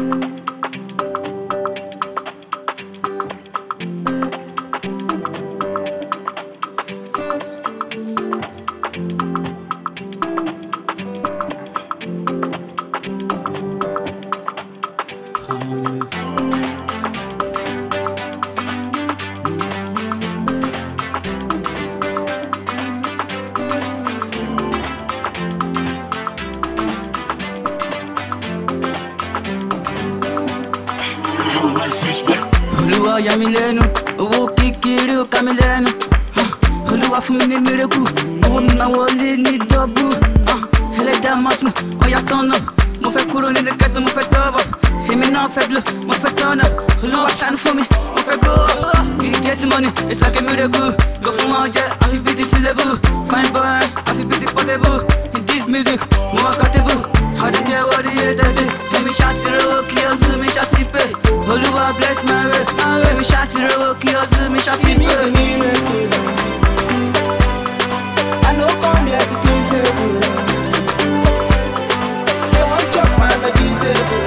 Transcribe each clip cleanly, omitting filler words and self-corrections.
Olúwa yà mí lẹ́nu, owó kékeré ó ká mi lẹ́nu. Olúwa fún mi ní miracle, owó mi máa wọlé ní dọ́bù. Ẹlẹ́dàá máa sùn, ọ̀yà tán náà. Mo fẹ́ kúrò nílé kẹ́tọ́, mo fẹ́ tọ́bọ̀. Èmi náà fẹ́ blow, mo fẹ́ tọ́nà. Olúwa ṣàánú fún mi, mo fẹ́ go. We get money, it's like a miracle. Go fún wọn jẹ́, àfi bí ti syllable. Fine boy, àfi bí ti portable. In this music, mo wá capable. I don't care what the haters say. Give me shots in row, kí o zoom, me shots in pay. Olúwa bless my way. Give me shots in row, kí o zoom, me shots in pay. I know come here to clean table. They want chop my vegetable.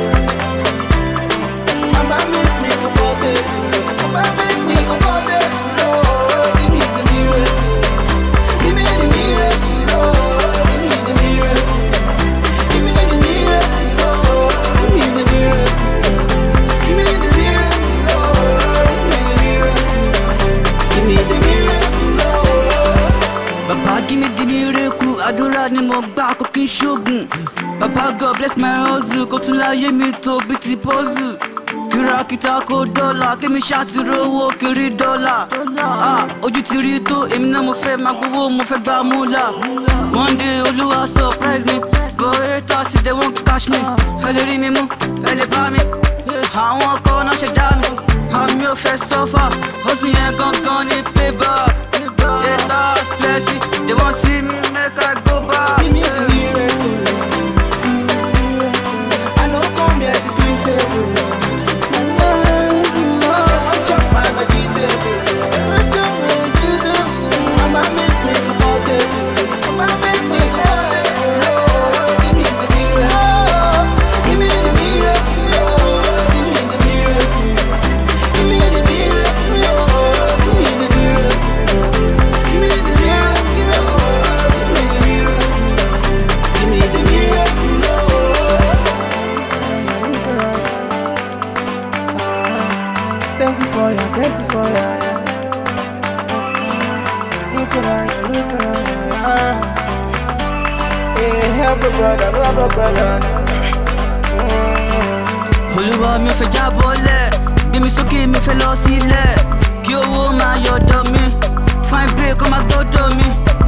Mama make me comfortable. Mama make me comfortable. Oh, give me the miracle. Give me the miracle. Oh, give me the miracle. Give me the miracle. Oh, give me the miracle. Give me the miracle. Oh, give me the miracle. Baba give me the miracle, àdúrà ni mo gbà kò kí n ṣoògùn. Baba God bless my hustle, kò tún láyé mi tó bí ti puzzle. Kìràkìtà kò dọ́là, kí mi ṣàtìrówó kiri dọ́là. Ojú ti rí tó, èmi náà mo fẹ́ máa gbowó, mo fẹ́ gbà múlà. One day Olúwa surprise me, but haters they won't catch me. Ẹ lè rí mi mú, ẹ lè bá mi. Àwọn kan náà ṣe dá mi, àmì ò fẹ́ sọ́fà. Ó sì yẹn gangan ní payback. Haters plenty, they won't see me make I go back. Give me the miracle. I know come here to clean table. Chop my vegetable. Mama make me comfortable. Mama make me comfortable. Give me the miracle. Give me the miracle. Give me the miracle. Give me the miracle. Give me the miracle. Give me the thank you for ya. Look around. Hey, help a brother. Olúwa mi ò fẹ́ jábọ́lẹ̀, gbé mi sókè mi fẹ́ lọ sílẹ̀. Kí owó máa yọ̀dọ̀ mi, fine break kó máa gbọ́dọ̀ mi.